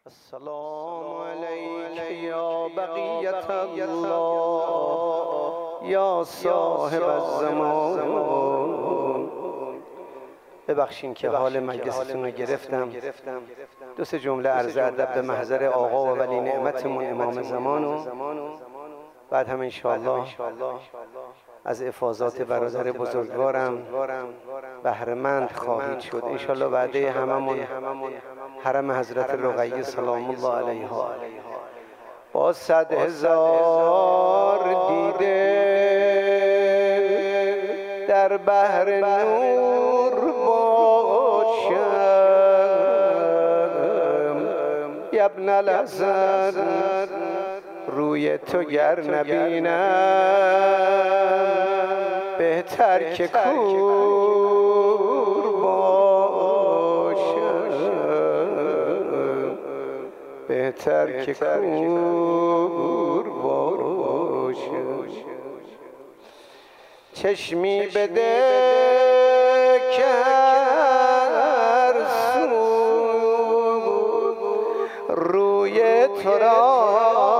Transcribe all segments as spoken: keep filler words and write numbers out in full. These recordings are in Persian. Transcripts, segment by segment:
السلام علیک یا بقیت الله یا صاحب الزمان. ببخشین که حال مجلستون رو گرفتم. دو سه جمله عرض ادب به محضر آقا و ولی نعمتمون امام زمان و بعد هم انشاءالله از افاضات برادر بزرگوارم بهره‌مند خواهید شد انشاءالله. وعده هممون حرم حضرت رقیه سلام الله علیها با صد هزار دیده در بحر نور باشم. ابن الحسن روی تو گر نبینم بهتر که کور باشم، بهتر که کور باشم. چشمی بده که هر سو روی تو را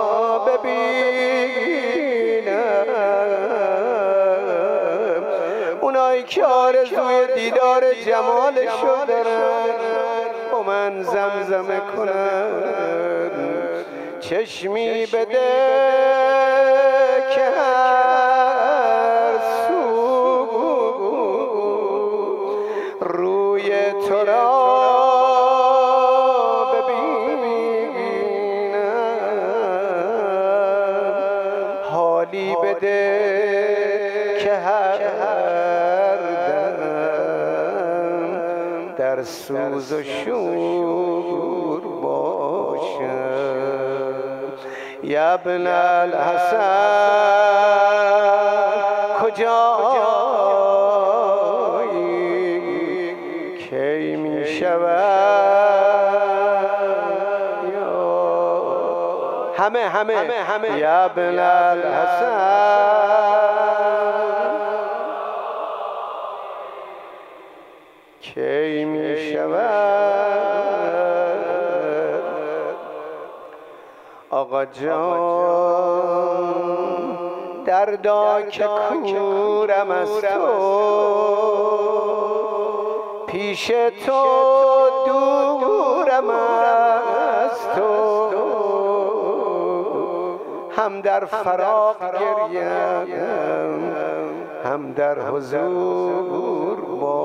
ببینم. اونایی که آرزوی دیدار جمالشو دارن با من زمزمه کنن. چشمی بده که هر سو روی تو را حالی بده که هر دم در سوز و شور باشم. یا ابن الحسن کجایی کی می شود همه همه همه یا ابن الحسن کی می شود آقا جان دردا که کورم از تو، پیش تو دورم از تو. هم در فراق گریم هم در حضور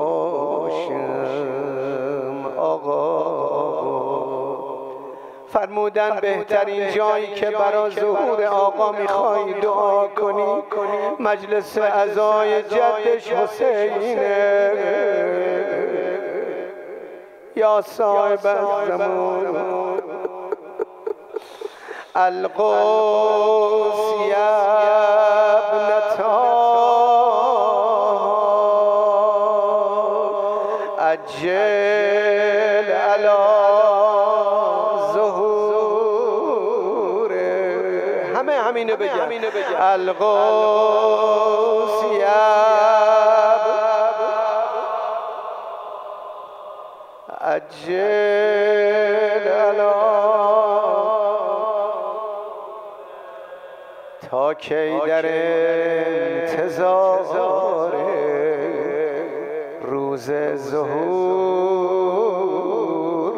باشم. آقا فرمودن بهترین جایی که برای ظهور آقا میخوای دعا کنی مجلس عزای جدش حسینه. یا صاحب الزمان القدس یا ابن طه عجل علی ظهور. همه همینو بگم القدس یا عجل علی تا کی در انتظار روز ظهور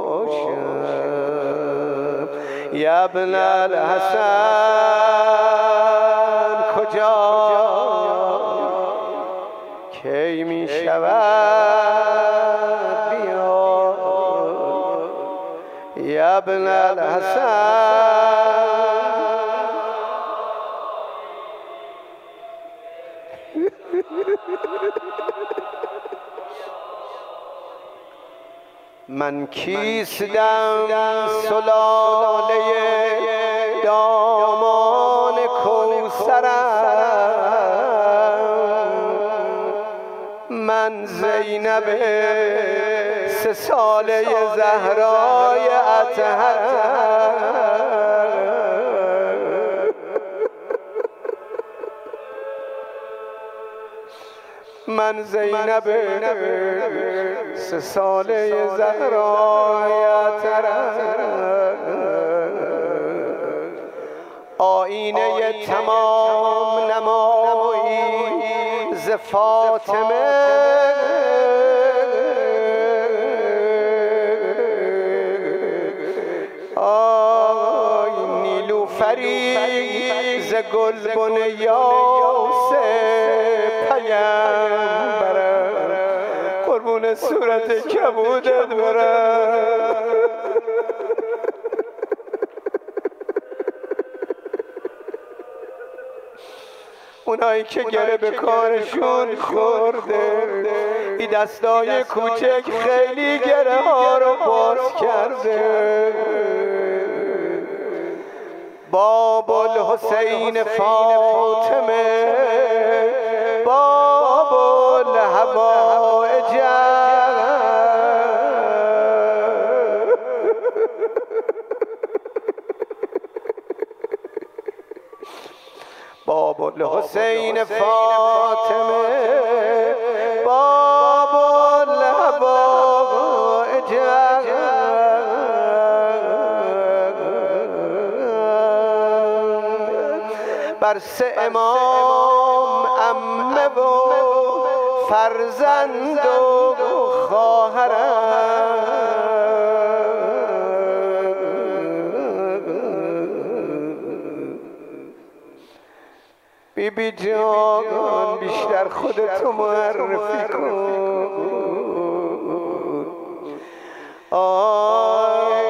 باشم. یا ابن الحسن کجا کی می شود بیا. یا ابن الحسن من کیستم سلاله دامان کوثرم. من زینب سه ساله زهرای اطهرم. من زینب سه ساله زهرای اطهرم. تمام نمایی ز فاطمه آی نیلوفری ز گلبن یاسر پیمبرم قربون صورت کبودت برم. اونایی که گره به کارشون خورده این دستای کوچک خیلی گره ها رو باز کرده. باب الحسین فاطمه باب الحوائج باب الحسین فاطمه باب الحوائج بر سه امام عمه و فرزند و خواهرم بی بی جان بیشتر خودتو معرفی کن. آی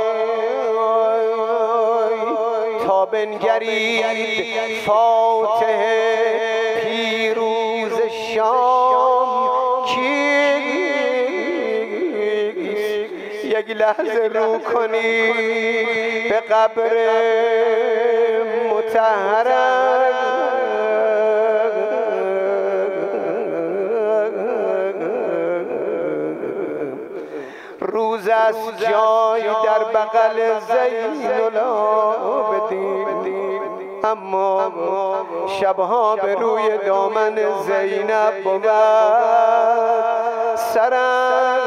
تا بنگرید فاتح پیروز شام کیست یک لحظه رو کنی به قبر مطهرم. روز است جای در بغل زین العابدین اما شبها به روی دامن زینب بود سرم.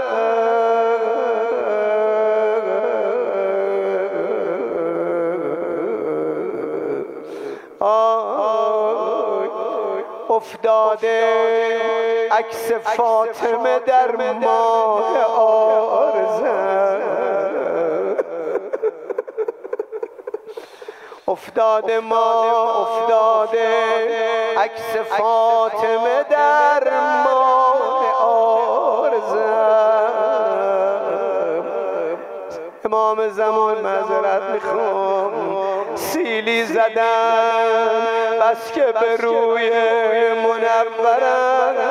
افتاده عکس فاطمه در ماه آرزم افتاده ما افتاده عکس فاطمه در ماه آرزم. امام زمان معذرت میخوام سیلی زدن بس که به روی منورم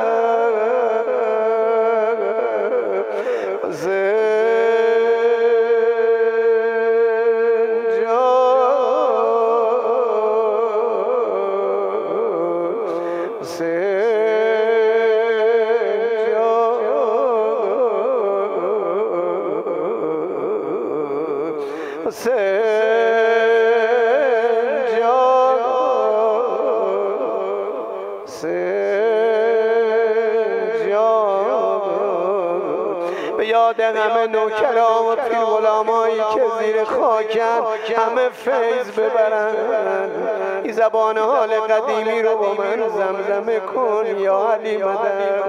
به یاد همه نوکران و پیر غلامایی که زیر خاکن همه فیض ببرن. این زبان حال قدیمی رو با من زمزمه کن یا علی مدد.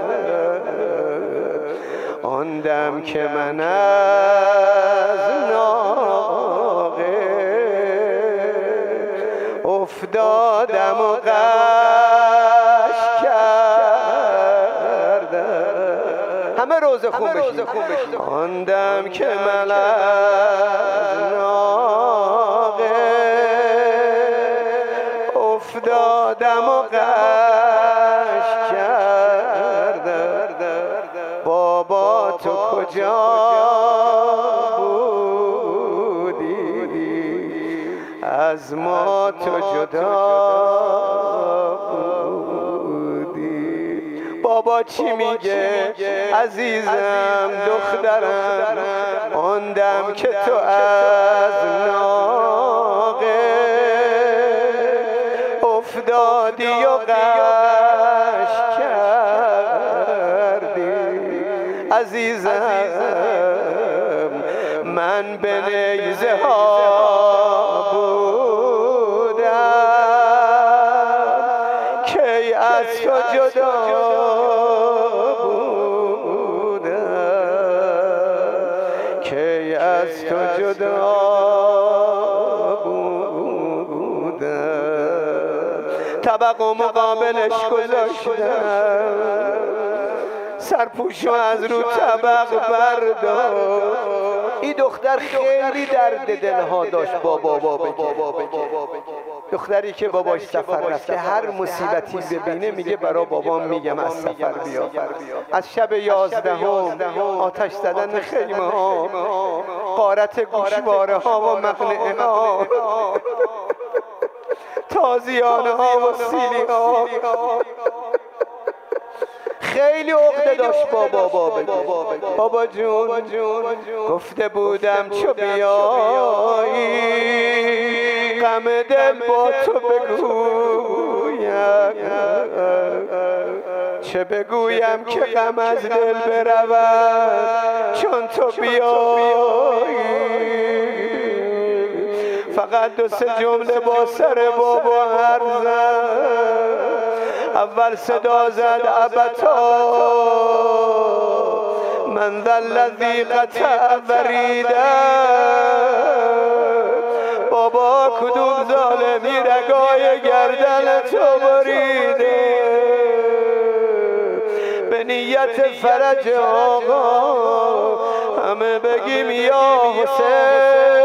آن دم که من از ناقه افتادم و قش کردم. همه روزه خون بشید. آن دم که من از ناقه افتادم و قش کردم. بابا تو کجا بودی از ما تو جدا بودی. بابا چی میگه عزیزم دخترم آن دم که تو از ناقه افتادی و قش کردی. عزیزم من به نیزه ها بودم که از تو جدا بودم طبق و مقابلش گذاشتم سرپوشو از رو طبق بردار این دختر خیلی درد دلها داشت با بابا بگه دختری که باباش سفر رفته هر مصیبتی ببینه میگه برا بابام میگم از سفر بیا از شب یازدهم آتش زدن خیمه ها غارت گوشواره ها و مقنعه ها تازیانه ها و سیلی ها خیلی عقده داشت با بابا بگه بابا جون گفته بودم چو بیایی غم دل با تو بگویم چه بگویم که غم از دل برود چون تو بیایی فقط دو سه جمله با سر بابا حرف زد اول صدا زد ابتا من ذا الذی قطع وریده بابا کدوم ظالمی رگای گردن تو بریده به نیت فرج آقا همه بگیم یا حسین